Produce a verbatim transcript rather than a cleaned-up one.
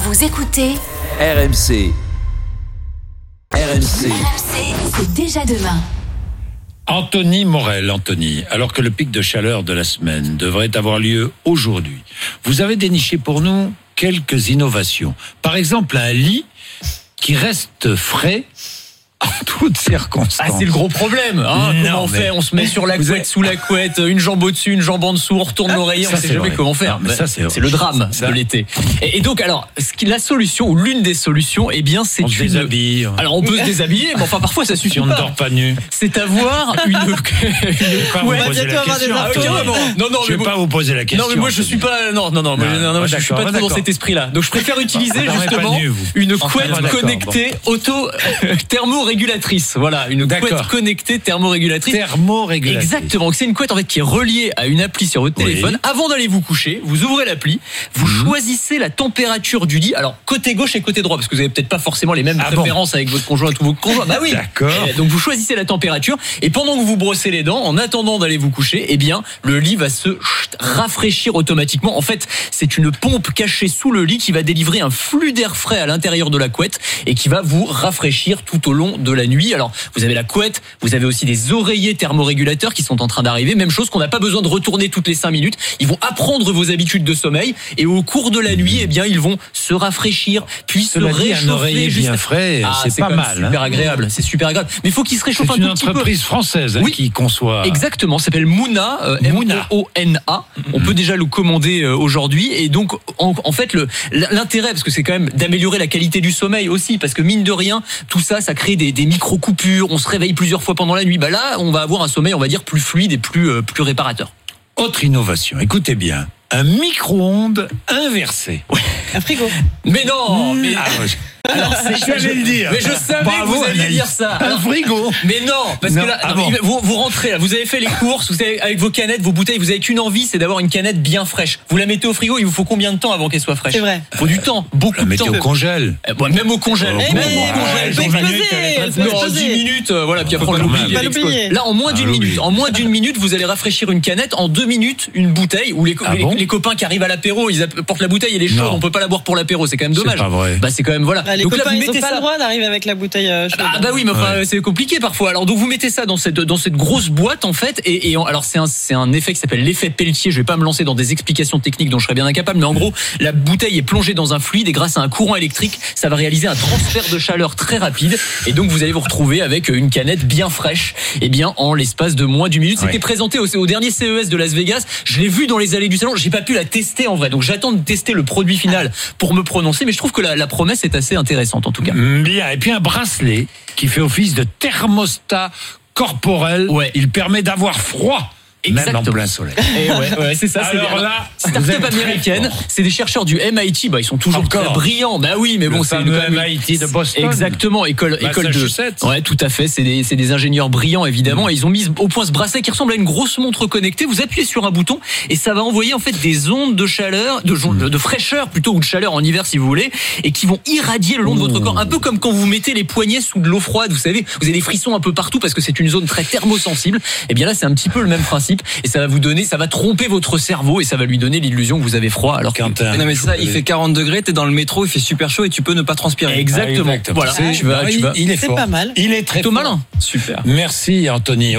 Vous écoutez R M C. R M C. R M C, c'est déjà demain. Anthony Morel, Anthony, alors que le pic de chaleur de la semaine devrait avoir lieu aujourd'hui, vous avez déniché pour nous quelques innovations. Par exemple, un lit qui reste frais en toutes circonstances. Ah, c'est le gros problème. Hein. Non, comment on mais... fait? On se met sur la couette, avez... sous la couette, une jambe au-dessus, une jambe en dessous, on retourne l'oreiller, on sait jamais vrai. comment faire. Non, mais ça, c'est, c'est le drame ça. de l'été. Et, et donc, alors, ce qui, la solution, ou l'une des solutions, eh bien, c'est on une... se déshabille. Alors, on peut se déshabiller, mais enfin, parfois, ça suffit si on pas. ne dort pas nu. C'est avoir une... une... Pas ouais, vous poser la question. Ah, okay, non, non, non, je vais mais pas vous poser la question. Non, mais moi, je suis pas... Non, non, non, non, non, non je suis pas trop dans cet esprit-là. Donc, je préfère utiliser, justement, une couette connectée auto-thermorégulatrice. Voilà, une couette connectée thermorégulatrice. Thermorégulatrice. Exactement. C'est une couette en fait qui est reliée à une appli sur votre téléphone. Oui. Avant d'aller vous coucher, vous ouvrez l'appli, vous mmh. choisissez la température du lit. Alors côté gauche et côté droit, parce que vous avez peut-être pas forcément les mêmes ah préférences bon. avec votre conjoint ou vos conjoints. Bah oui. D'accord. Et donc vous choisissez la température et pendant que vous brossez les dents, en attendant d'aller vous coucher, eh bien le lit va se rafraîchir automatiquement. En fait, c'est une pompe cachée sous le lit qui va délivrer un flux d'air frais à l'intérieur de la couette et qui va vous rafraîchir tout au long de la nuit. Alors vous avez la couette, vous avez aussi des oreillers thermorégulateurs qui sont en train d'arriver. Même chose qu'on n'a pas besoin de retourner toutes les cinq minutes. Ils vont apprendre vos habitudes de sommeil et au cours de la nuit, eh bien, ils vont se rafraîchir, puis Cela se réchauffer. Un oreiller juste... bien frais, ah, c'est, c'est pas mal. Super hein. agréable. C'est super agréable. Mais il faut qu'il se réchauffe c'est un tout petit peu. C'est une entreprise française hein, oui. qui conçoit. Exactement. Ça s'appelle Moona. Euh, M O O N A. Mm-hmm. On peut déjà le commander euh, aujourd'hui. Et donc, en, en fait, le, l'intérêt, parce que c'est quand même d'améliorer la qualité du sommeil aussi, parce que mine de rien, tout ça, ça crée des, des micro-coupures. On se réveille plusieurs fois pendant la nuit. Bah là, on va avoir un sommeil, on va dire, plus fluide et plus, euh, plus réparateur. Autre innovation, écoutez bien, un micro-ondes inversé. Ouais. Un frigo. Mais non, mais... Ah, ouais. Alors, c'est, je vais le dire. Mais je savais Bravo, que vous alliez Anaïs. dire ça. Alors, un frigo. Mais non, parce non, que là, ah non, bon. vous, vous rentrez là, vous avez fait les courses, vous avez, avec vos canettes, vos bouteilles, vous avez qu'une envie, c'est d'avoir une canette bien fraîche. Vous la mettez au frigo, il vous faut combien de temps avant qu'elle soit fraîche? C'est vrai. Il faut du temps, beaucoup la de temps. Mettez au congèle. Eh, bon, même au congèle. Eh même mais, au congèle. Elle peut exploser. Elle peut exploser. dix minutes, euh, voilà, puis après on l'oublie. Là, en moins d'une minute, en moins d'une minute, vous allez rafraîchir une canette. En deux minutes, une bouteille. Ou les, ah les, bon les copains qui arrivent à l'apéro, ils apportent la bouteille, elle est chaude, on peut pas la boire pour l'apéro, c'est quand même dommage. C'est pas vrai. Bah c'est quand même voilà. Bah, les donc copains, là, vous ils mettez ont pas ça. le droit d'arriver avec la bouteille chaude. Ah bah oui, mais enfin ouais. c'est compliqué parfois. Alors donc vous mettez ça dans cette dans cette grosse boîte en fait, et, et alors c'est un c'est un effet qui s'appelle l'effet Pelletier. Je vais pas me lancer dans des explications techniques dont je serais bien incapable, mais en gros la bouteille est plongée dans un fluide et grâce à un courant électrique, ça va réaliser un transfert de chaleur très rapide, et donc vous allez vous retrouver avec une canette bien fraîche, et bien en l'espace de moins d'une minute. C'était ouais. présenté au, au dernier C E S de Las Vegas. Je l'ai vu dans les allées du salon. J'ai pas pu la tester en vrai, donc j'attends de tester le produit final pour me prononcer, mais je trouve que la, la promesse est assez intéressante en tout cas. Bien, et puis un bracelet qui fait office de thermostat corporel. Ouais. Il permet d'avoir froid. Exactement. Même en plein soleil. Et ouais, ouais, c'est ça. Alors c'est des, là, start-up américaine. C'est des chercheurs du M I T. Bah, ils sont toujours Encore. très brillants. Bah oui, mais le bon, c'est le M I T de Boston. Exactement, école, école de. Ouais, tout à fait. C'est des, c'est des ingénieurs brillants, évidemment. Mmh. Et ils ont mis au point ce bracelet qui ressemble à une grosse montre connectée. Vous appuyez sur un bouton et ça va envoyer en fait des ondes de chaleur, de, mmh. de fraîcheur plutôt, ou de chaleur en hiver si vous voulez, et qui vont irradier le long de votre corps, un peu comme quand vous mettez les poignets sous de l'eau froide. Vous savez, vous avez des frissons un peu partout parce que c'est une zone très thermosensible. Et bien là, c'est un petit peu le même principe, et ça va vous donner ça va tromper votre cerveau et ça va lui donner l'illusion que vous avez froid alors que mais non mais c'est ça, il fait quarante degrés, t'es dans le métro, il fait super chaud et tu peux ne pas transpirer. Exactement. Ah, exactement. Voilà. C'est, tu vas, tu vas. Il est c'est fort. pas mal. Il est très plutôt malin. Super. Merci Anthony.